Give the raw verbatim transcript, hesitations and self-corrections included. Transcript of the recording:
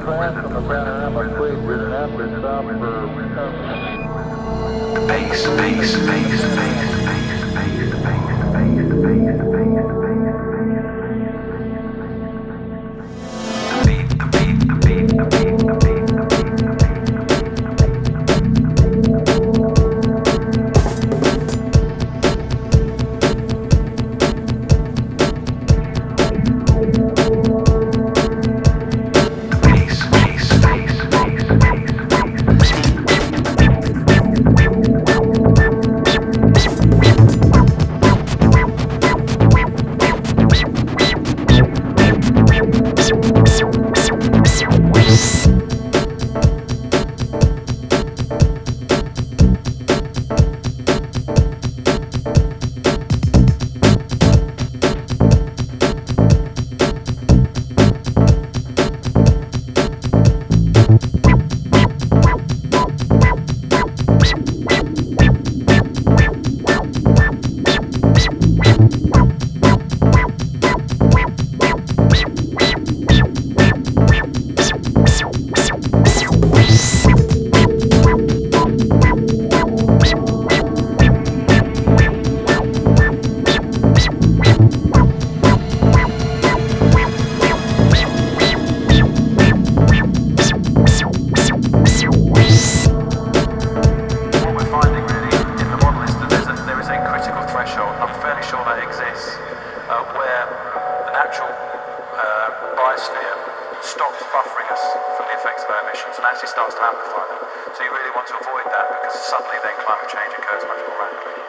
crash on the panorama quake with an after stop for recovery. Bass, bass, bass, bass, bass, bass, bass, bass, bass, bass, bass. Stops buffering us from the effects of our emissions and actually starts to amplify them. So you really want to avoid that because suddenly then climate change occurs much more rapidly.